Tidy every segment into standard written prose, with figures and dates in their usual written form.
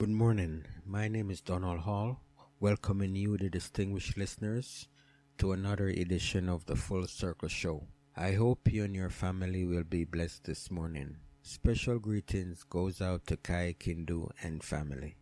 Good morning. My name is Donald Hall, welcoming you, the distinguished listeners, to another edition of the Full Circle Show. I hope you and your family will be blessed this morning. Special greetings goes out to Kai Kindu and family.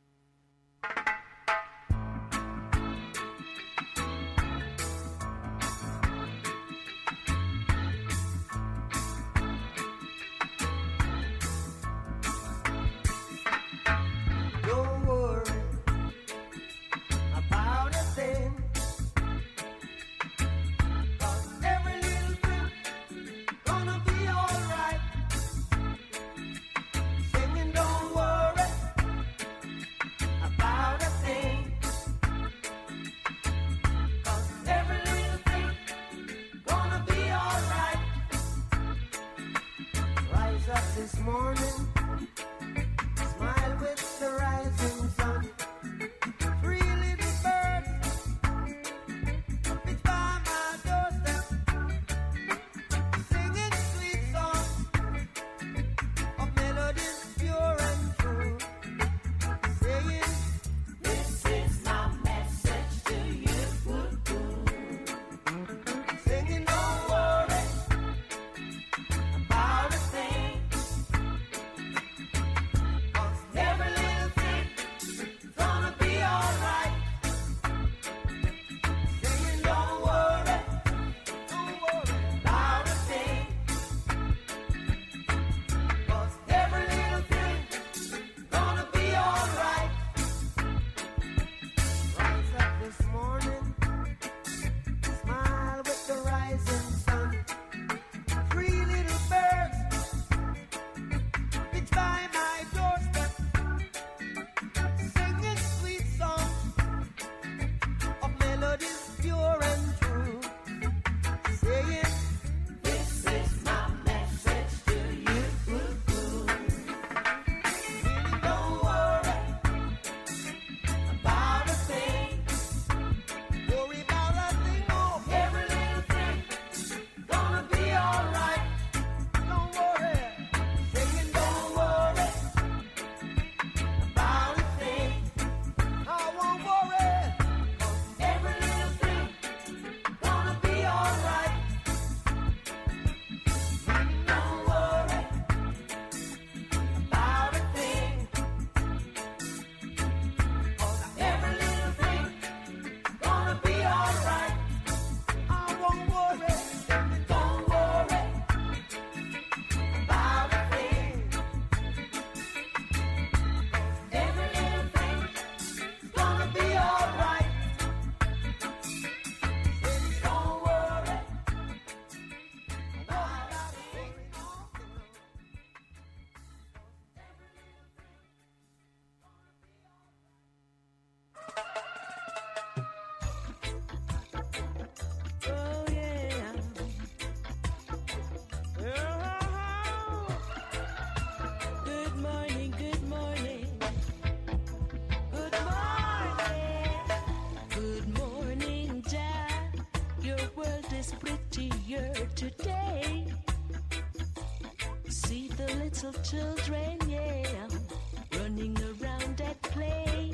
Children, yeah, running around at play.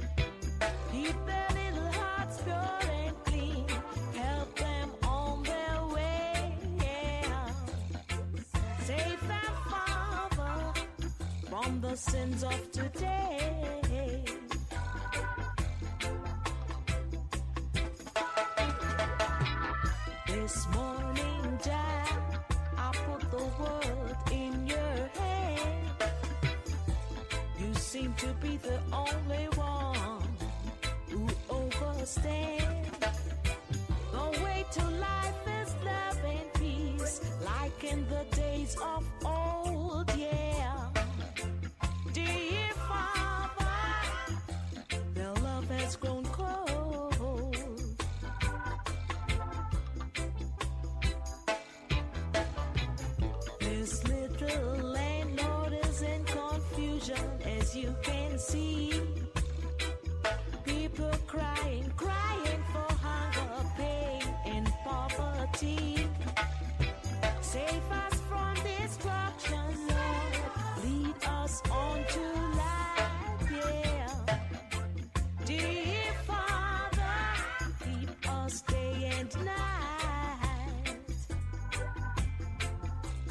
Keep their little hearts pure and clean. Help them on their way, yeah. Save them, Father, from the sins of today. This morning, Dad, I put the world in your hand. You seem to be the only one who understands. The way to life is love and peace, like in the days of old, yeah. Dear Father, their love has grown cold. This little landlord is in confusion, as you can see. People crying for hunger, pain, and poverty. Save us from destruction, Lord. Lead us on to life,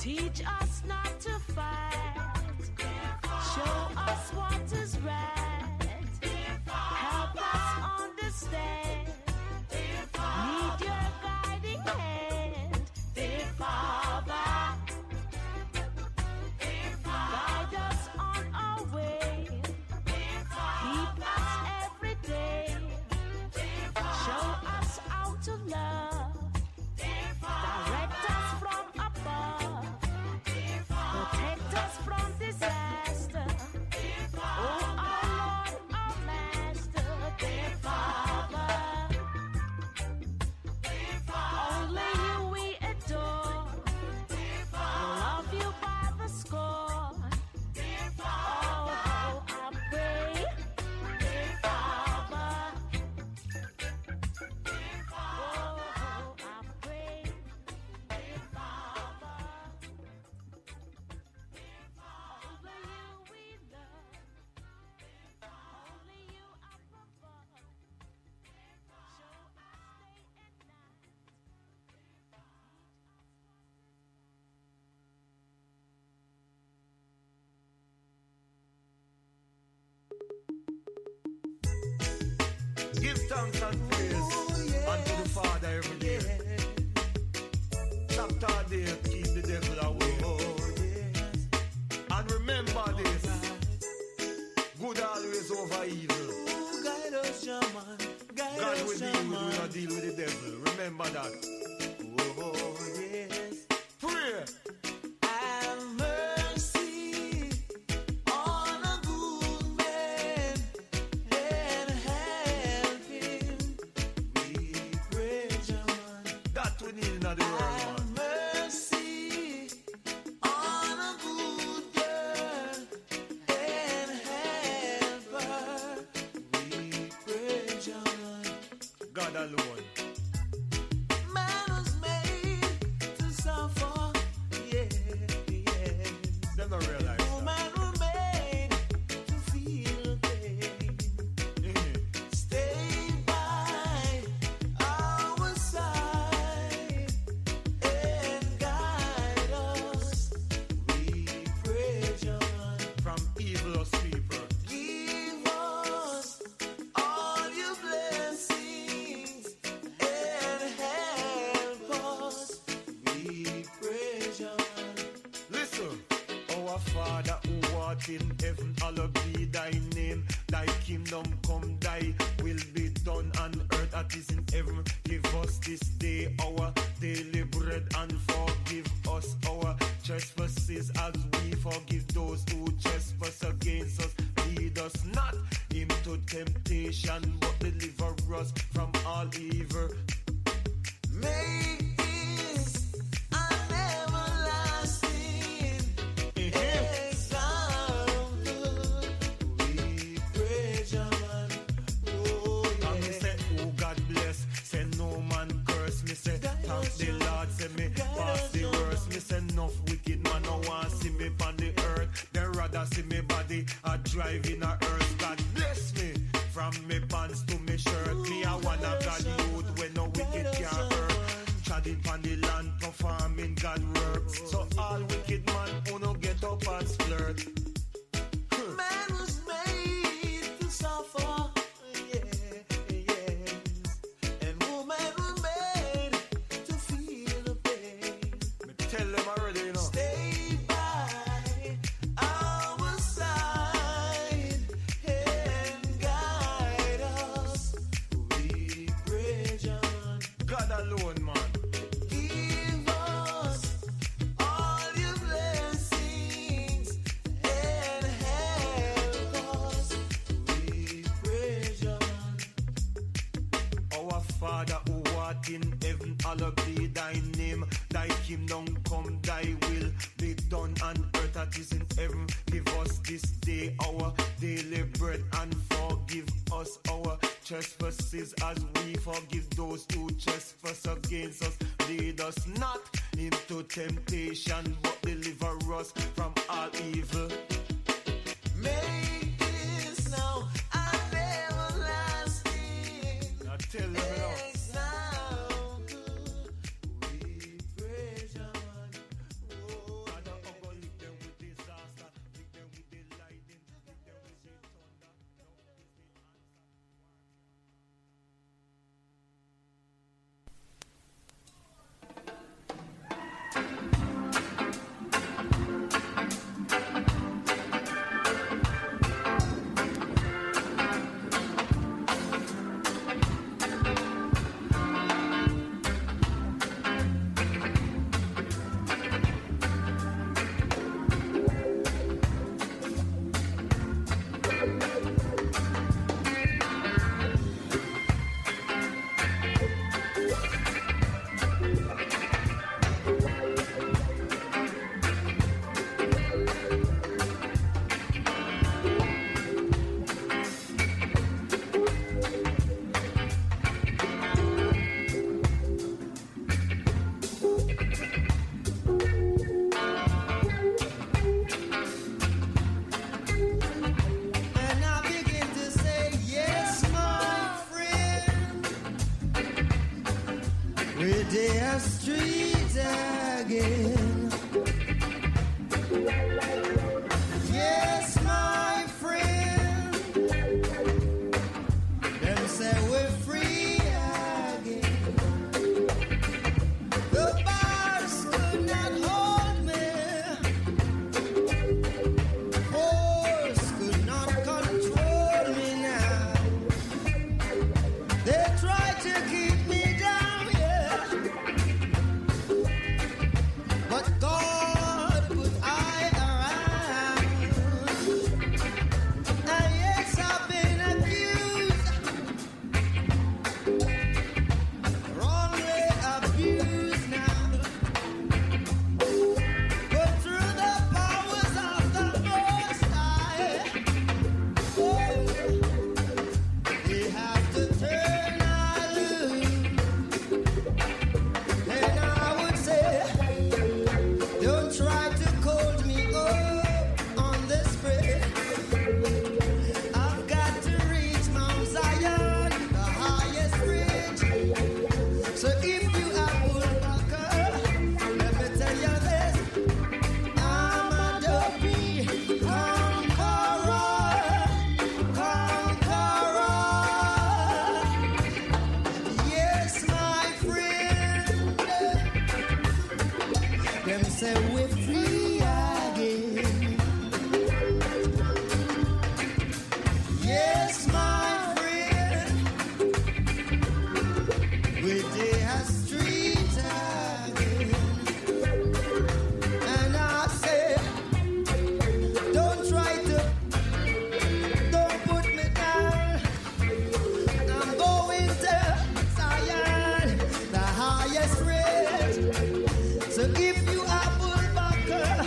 Teach us not to fight. Show us what is right. Help us understand. Need your guiding hand, dear Father. Guide us on our way. Keep us every day. Show us how to love. Direct us from above. Protect us from disaster. Oh, our Lord, our Master, dear Father. Only you we adore. We'll love you by the score. Oh, I pray, dear Father. Oh, I pray, dear Father. Only you we love. Only you I prefer. Show us day and night. Give thanks and praise unto the Father every day. Chapter a day, keep the devil away. And remember this: good always over evil. Guide us, shaman. God will deal with you, not deal with the devil. Remember that. Oh, yes. Pray. Have mercy on a good man and help him. We pray, shaman. That we need in the world, man. Have mercy on a good girl and help her. We pray, shaman. God alone. Man was made to suffer, yeah, yeah. Them don't realize that. Woman were made to feel pain. Mhm. Stay by our side and guide us. We pray, John. From evilous people. Give us all your blessings and help us. We pray, John. Listen, our Father who art in heaven, hallowed be thy name. Thy kingdom come, thy will be done on earth as it is in heaven. Give us this day our daily bread and forgive us our trespasses as we forgive those who trespass against us. Lead us not into temptation, but deliver us from all evil. Make this an everlasting example. We pray, John. Oh, And me yeah. say, oh God bless, say no man curse. Me say, thank the Lord, say me pass the worst. Me say, enough wicked man no want see me on the earth. They rather see me body a drive in a earth. God bless me from me pants to me shirt. Me I wanna God youth when no wicked can't hurt. Treading on the land, performing God works. So all wicked man who no get up and flirt. Man was made to suffer, yeah, yes. And woman was made to feel the pain. Me tell them already, you know. Stay by our side and guide us. We pray, John. God alone, man. Give us all your blessings and help us. We pray, John. Our Father who art in heaven, hallowed be thy name. Thy kingdom come, thy will be done on earth as it is in heaven. Give us this day our daily bread and forgive us our trespasses as we forgive those who trespass against us. Lead us not into temptation, but deliver us from all evil. Make this now an everlasting Now tell them now. example. We pray, John. Oh, we're free again. Yes, my friend, we're there street again. And I say, don't try to, don't put me down. I'm going to Zion, the highest rate. So if you apple bucker,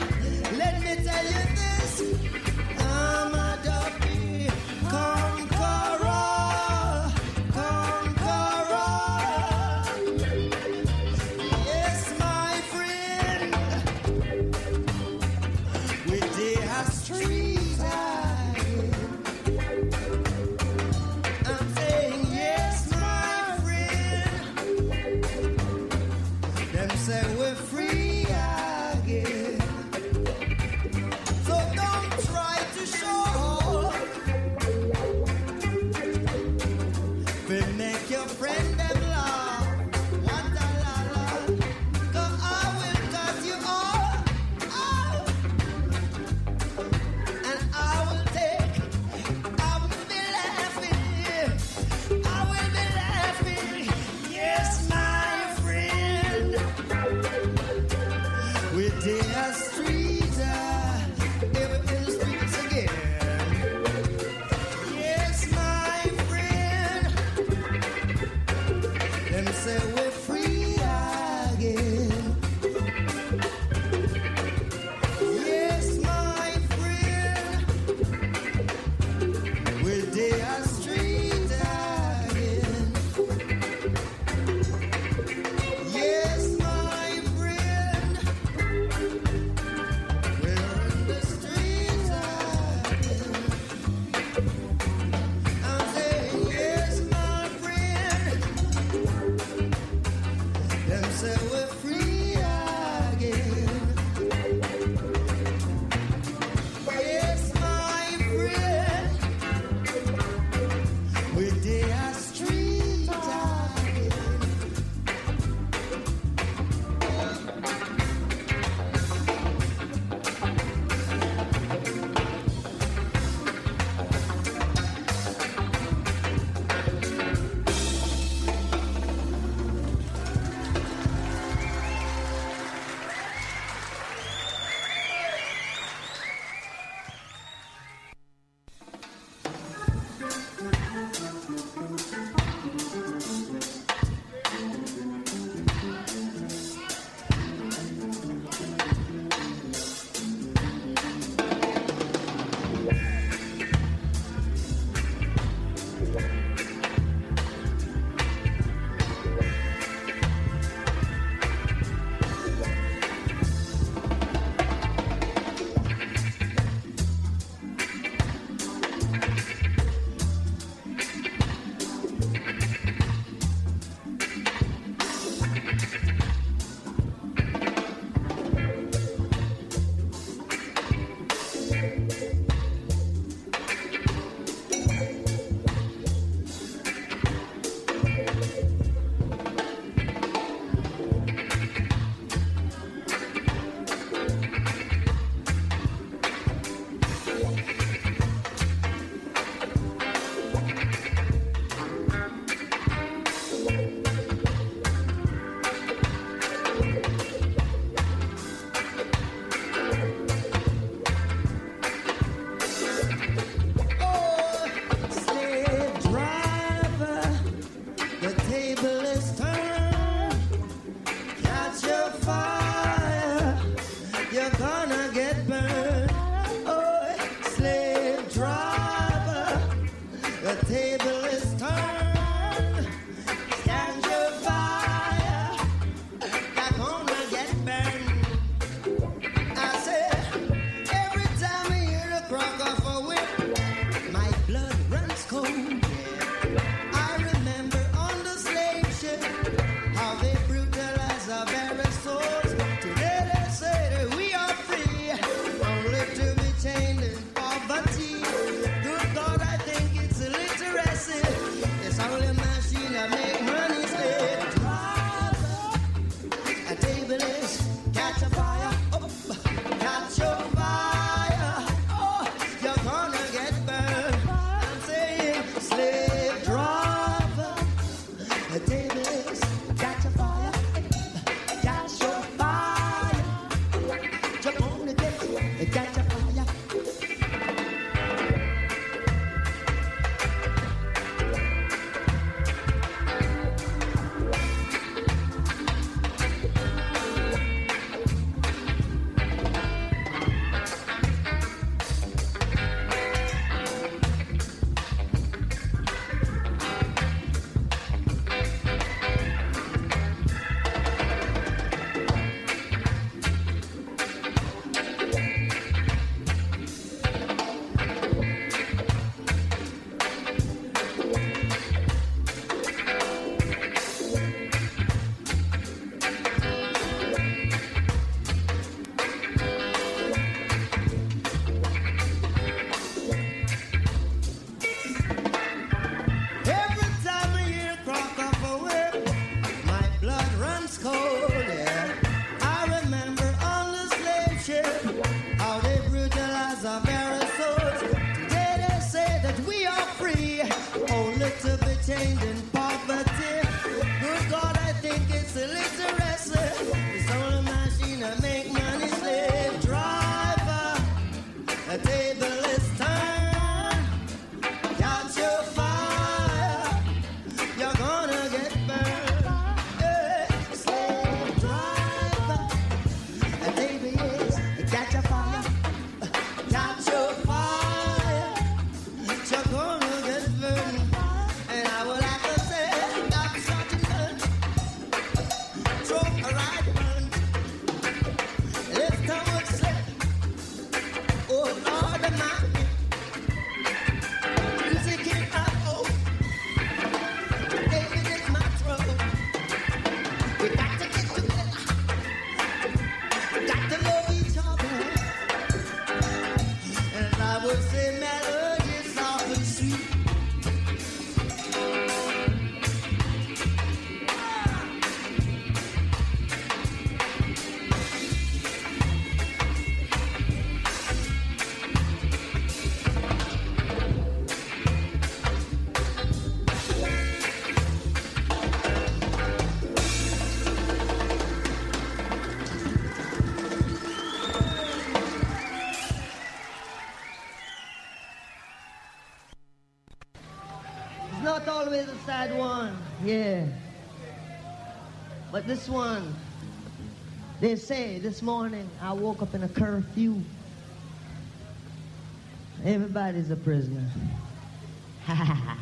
not always a sad one, yeah. But this one, they say this morning I woke up in a curfew. Everybody's a prisoner. Ha ha ha.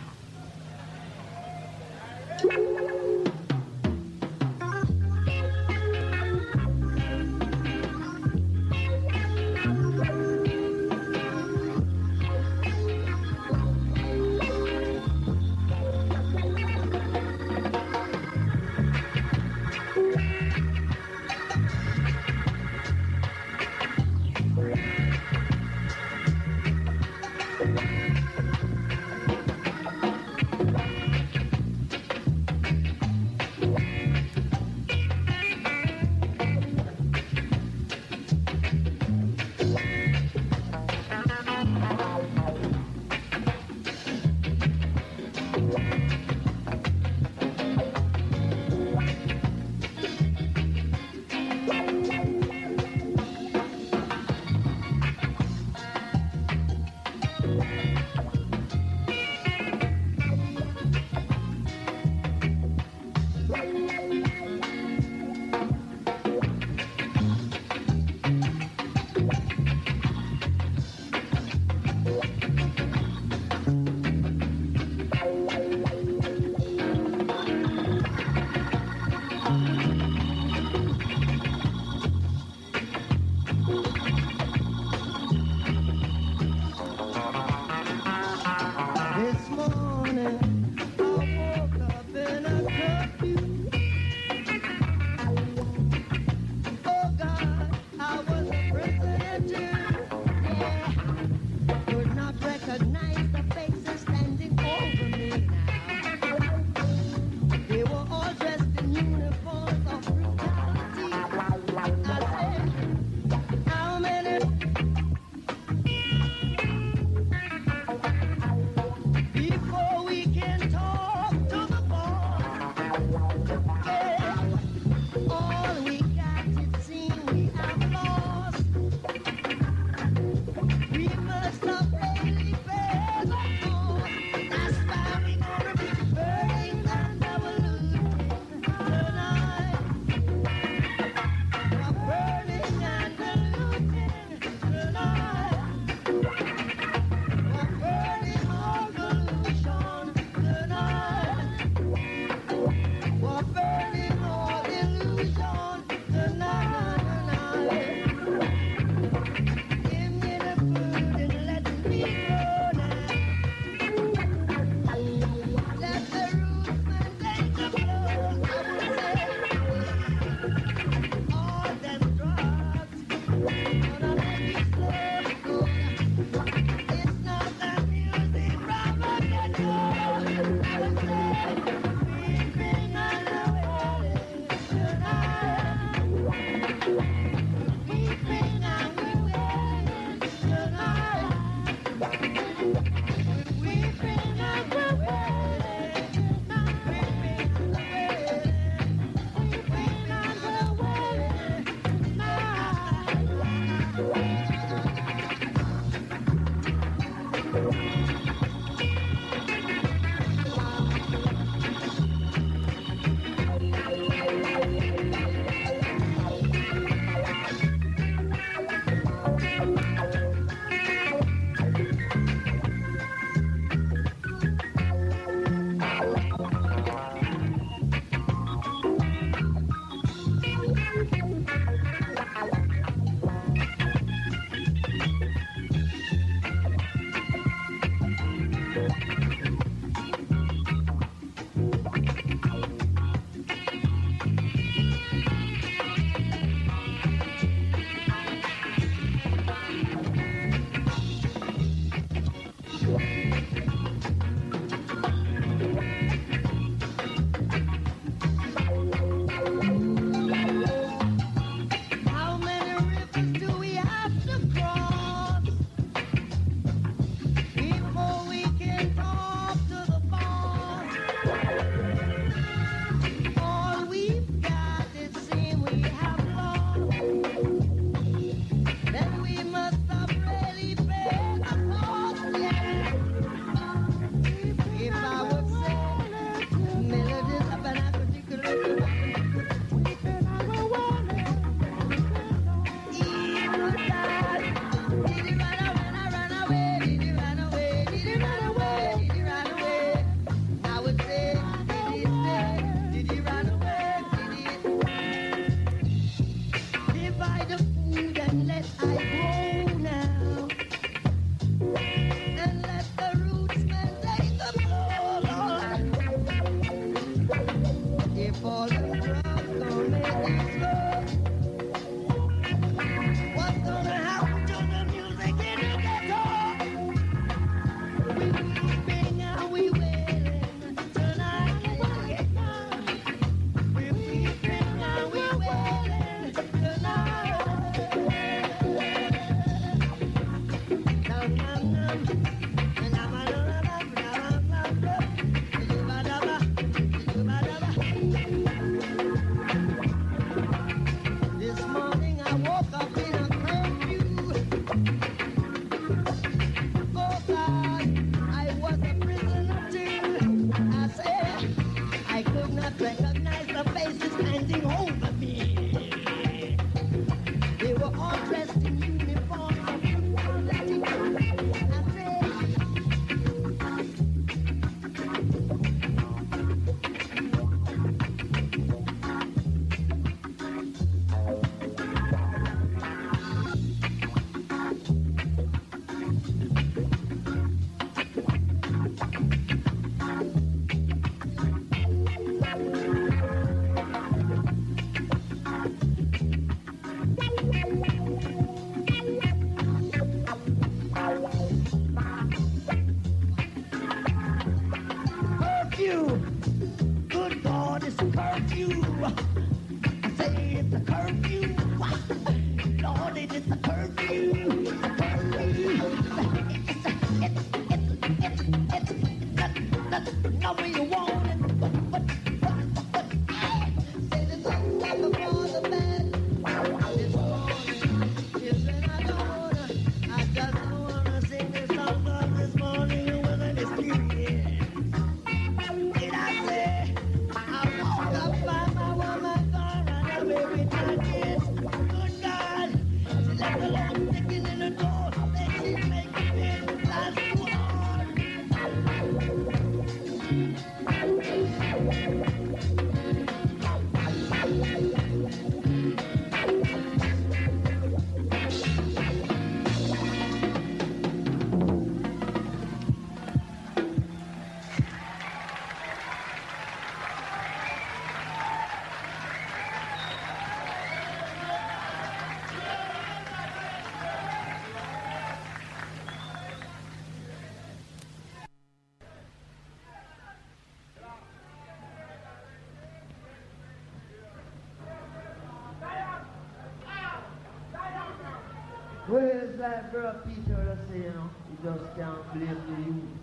Where's that bro Peter that say, you know, you just can't blame the youth.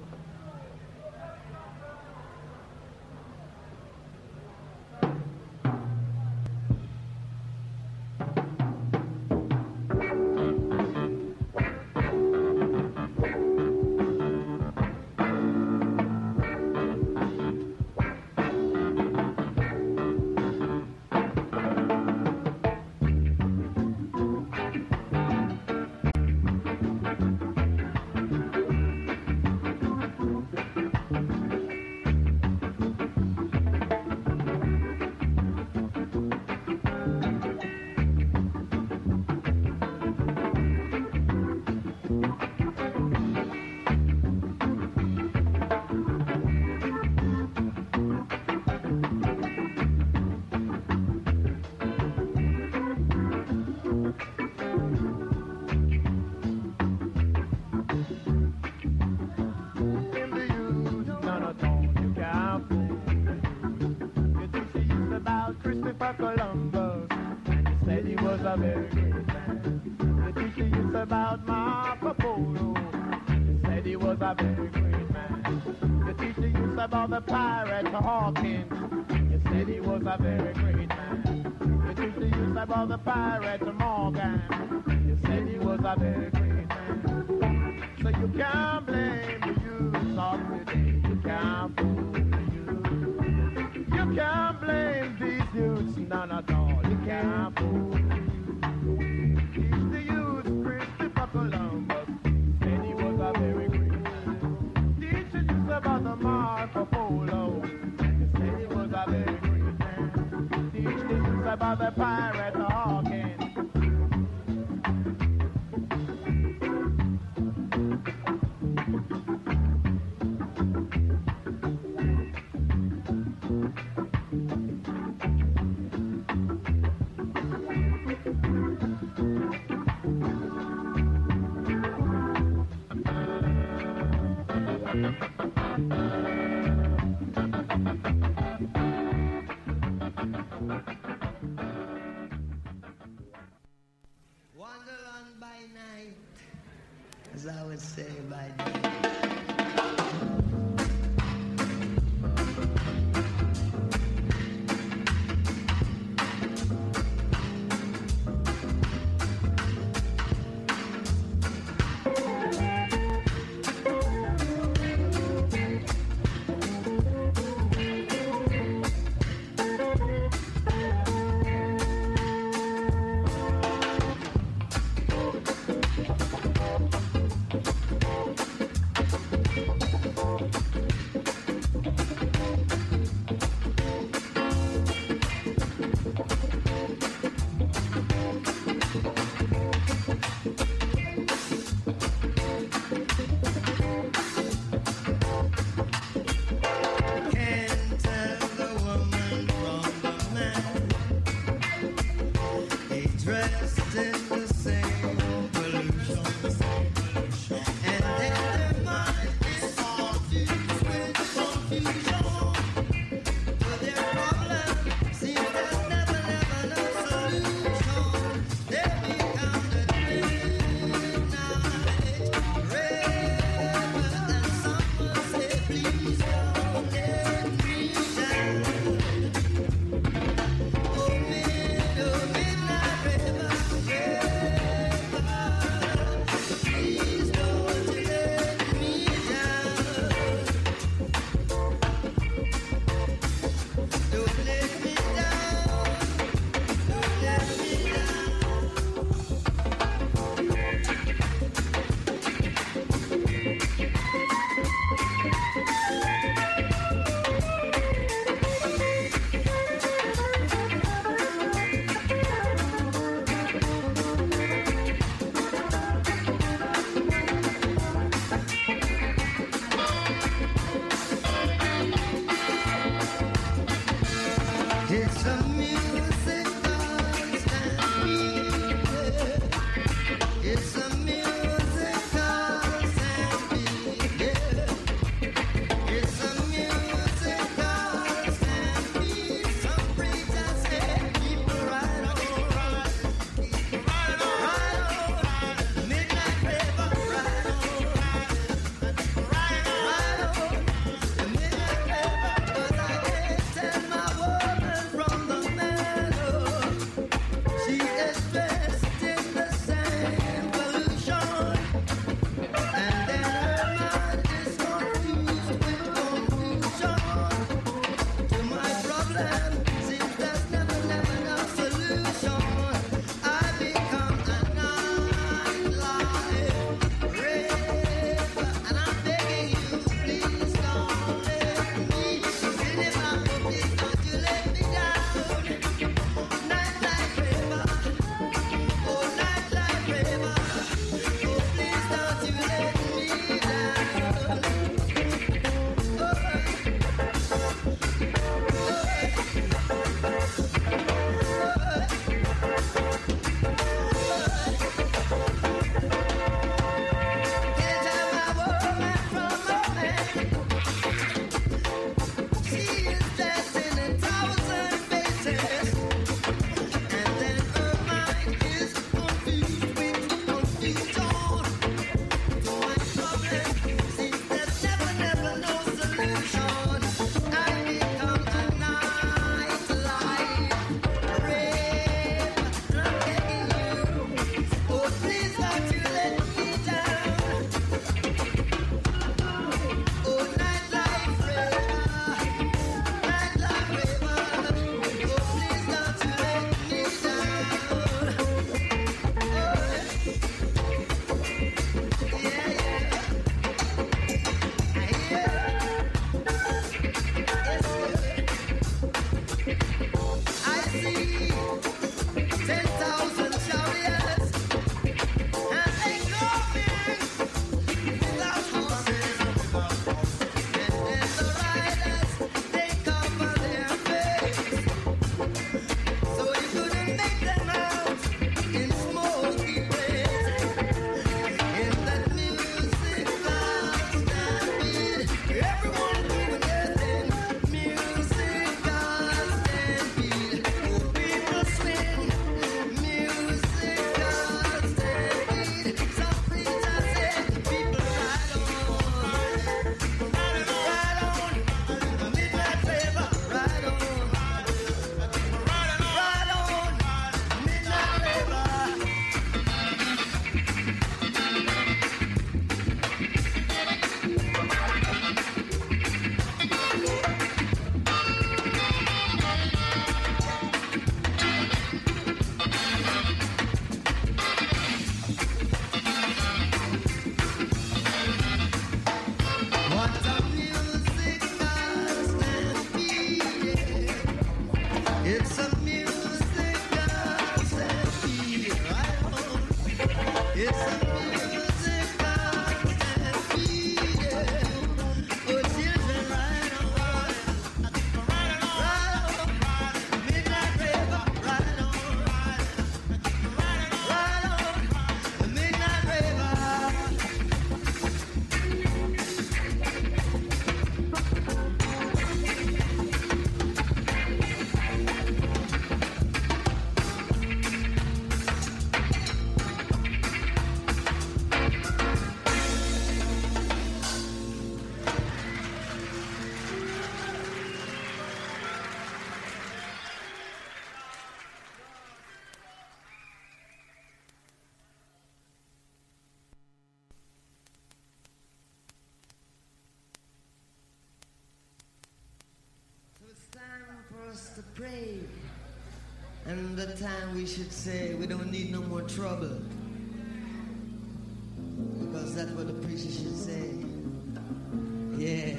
Columbus, and he said he was a very great man. The teacher used about Marco Polo, and he said he was a very great man. The teacher used about the pirate Hawkins, he said he was a very great man. The teacher used about the pirate Morgan, he said he was a very great man. So you can't blame the youth of today, you can't fool the youth. You can't blame these youths, none at all, you can't fool the youth. Teach the youth Christopher Columbus, said he was a very great man. Teach the youth about the Marco Polo, he said he was a very great man. Teach the youth about the pirate Hawkins. Wonderland by night, as I would say by day. us to pray. And the time we should say we don't need no more trouble. Because that's what the preacher should say. Yeah.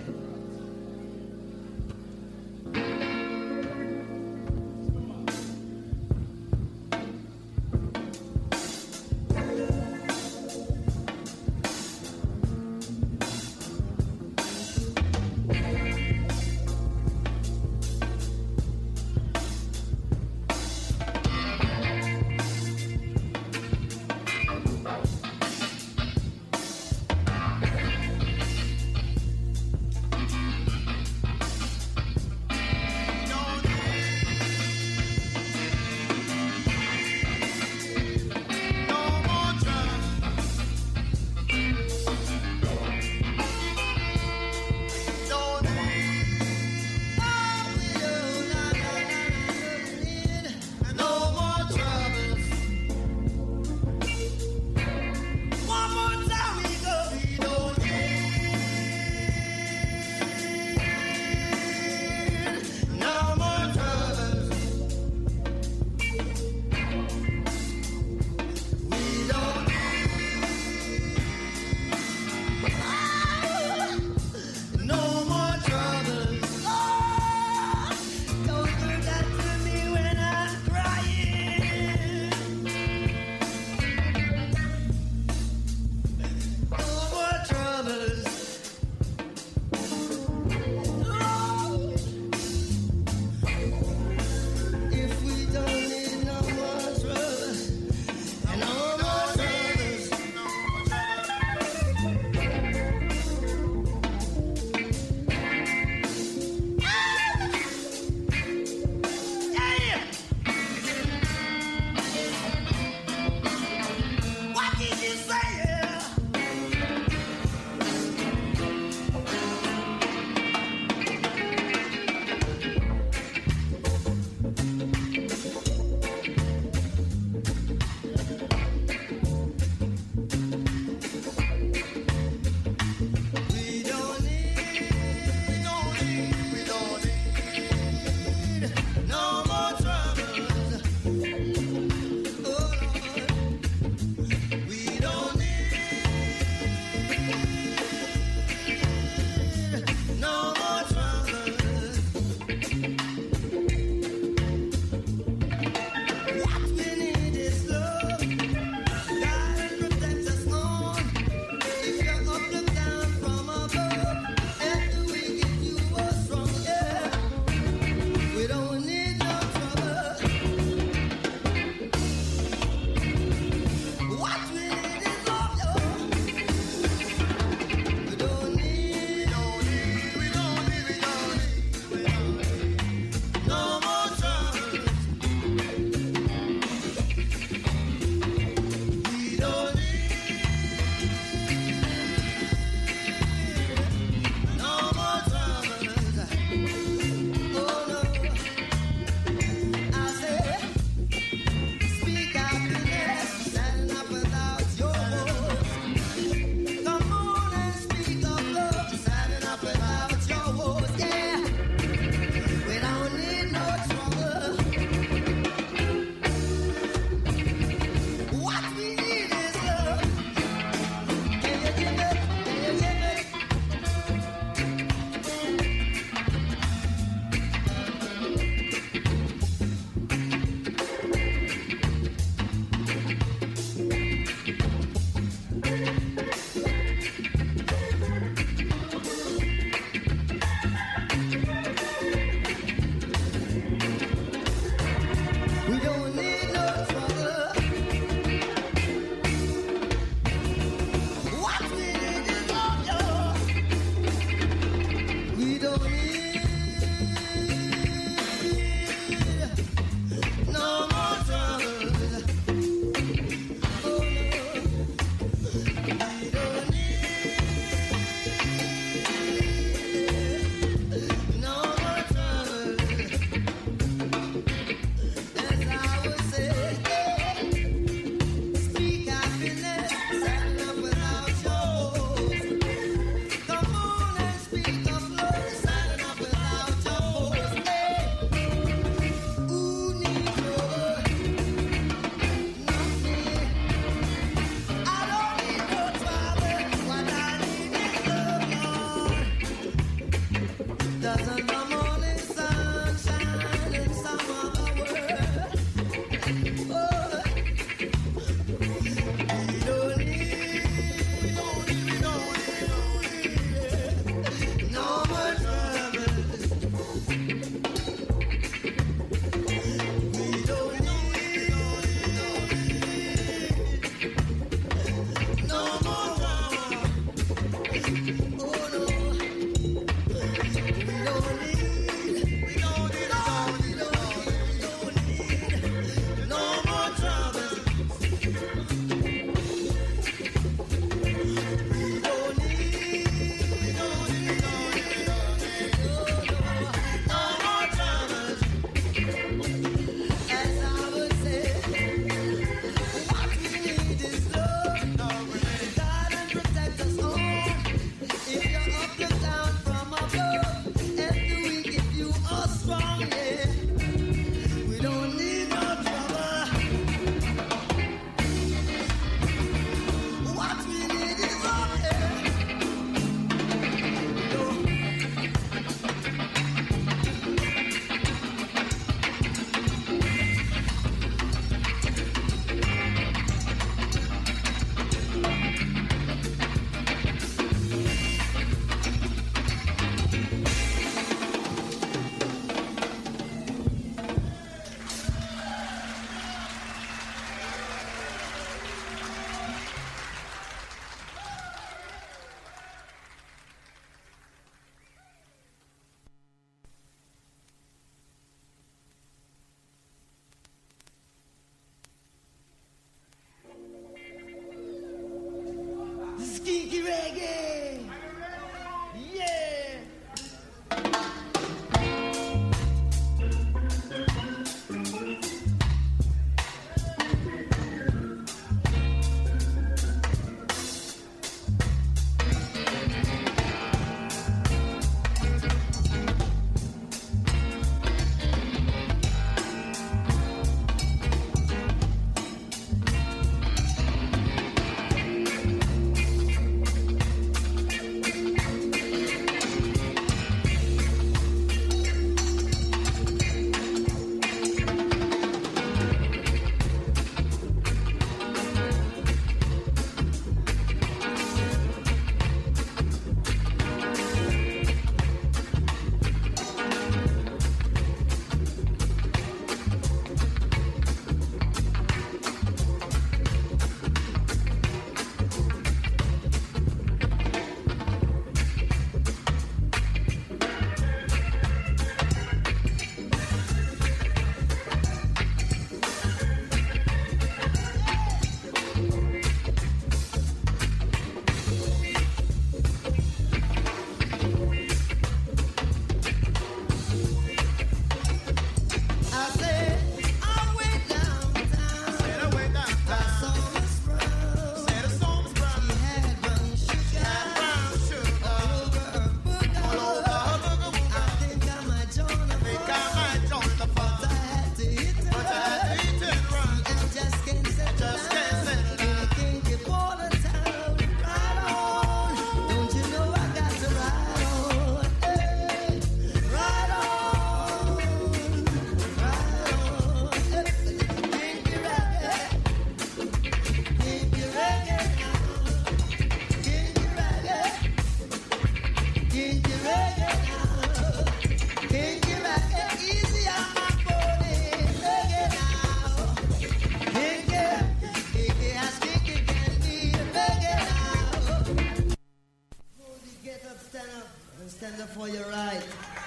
for your right.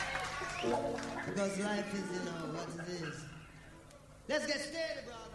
Because life is, what it is. Let's get started, brother.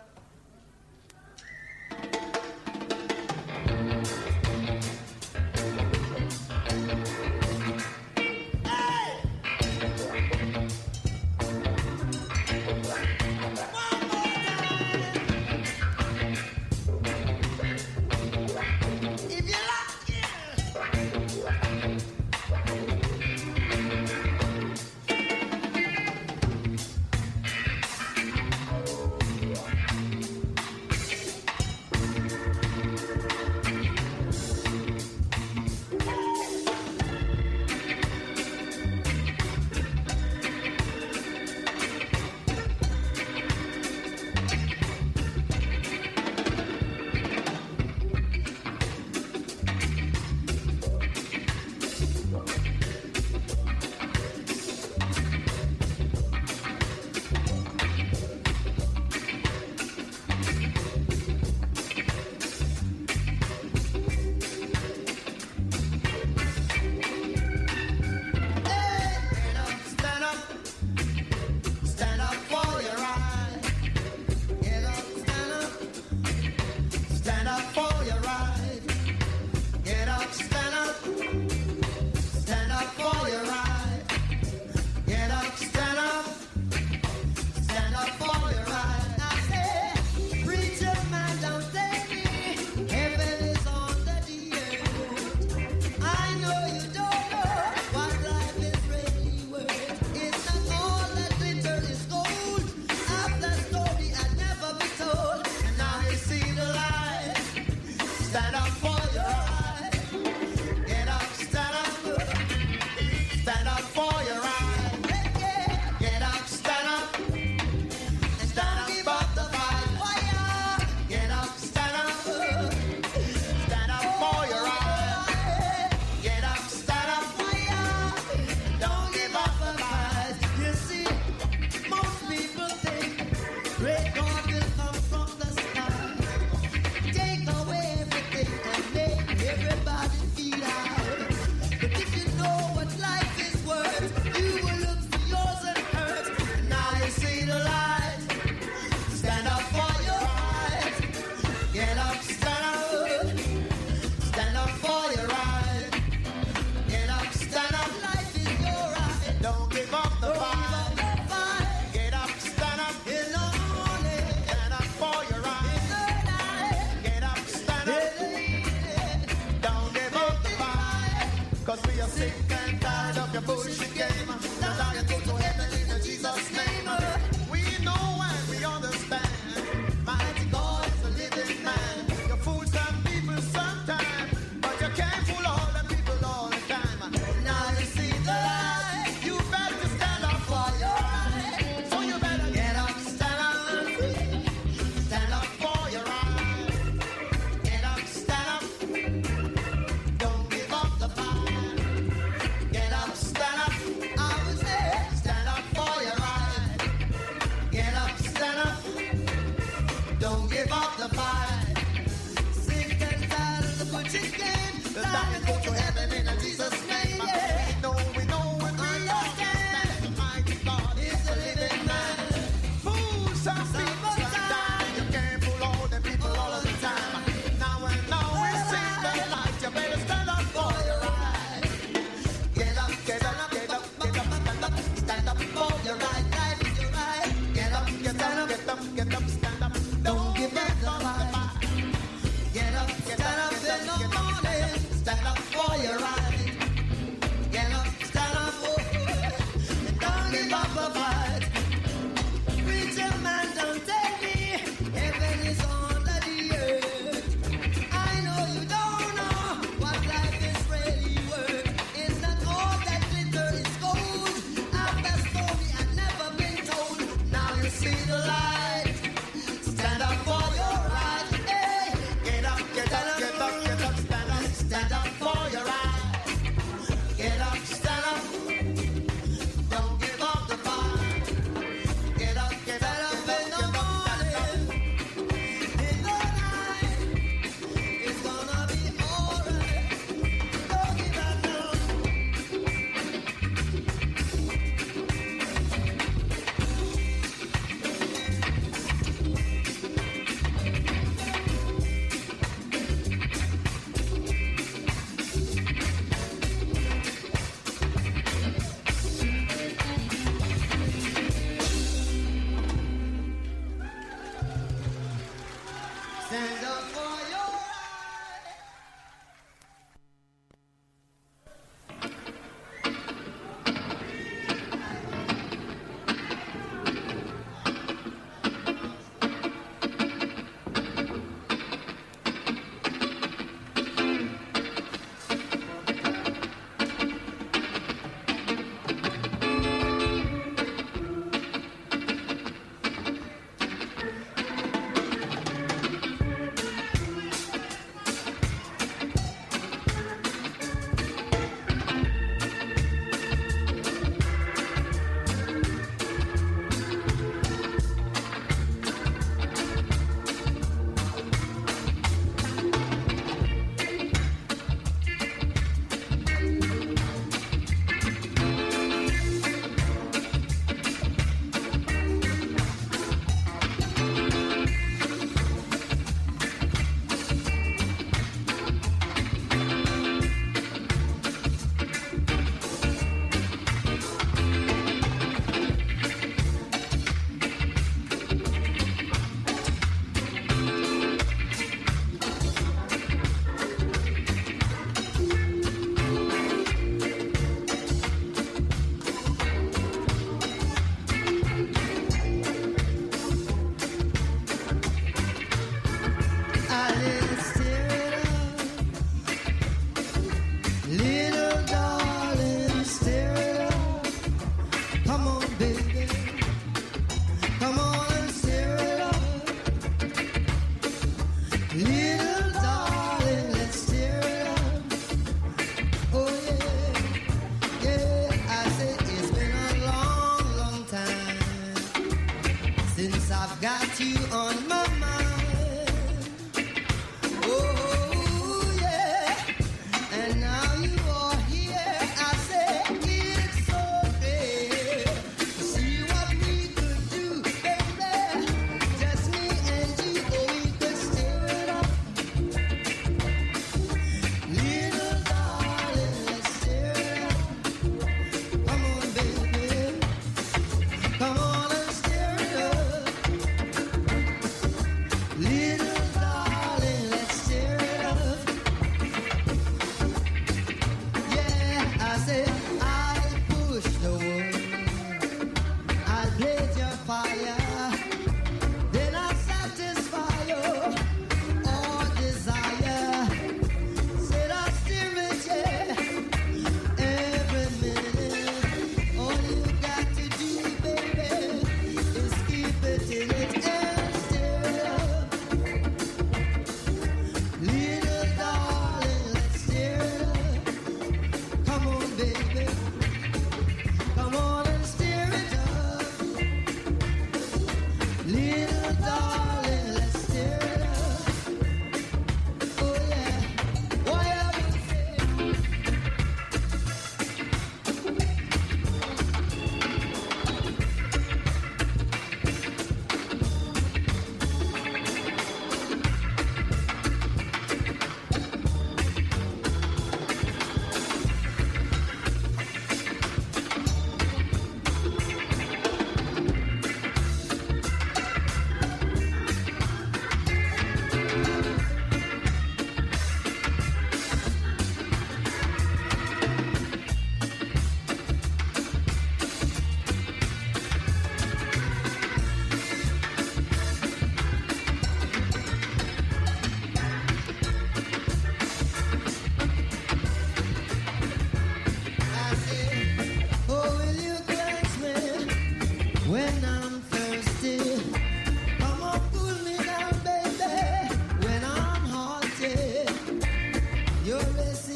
You're a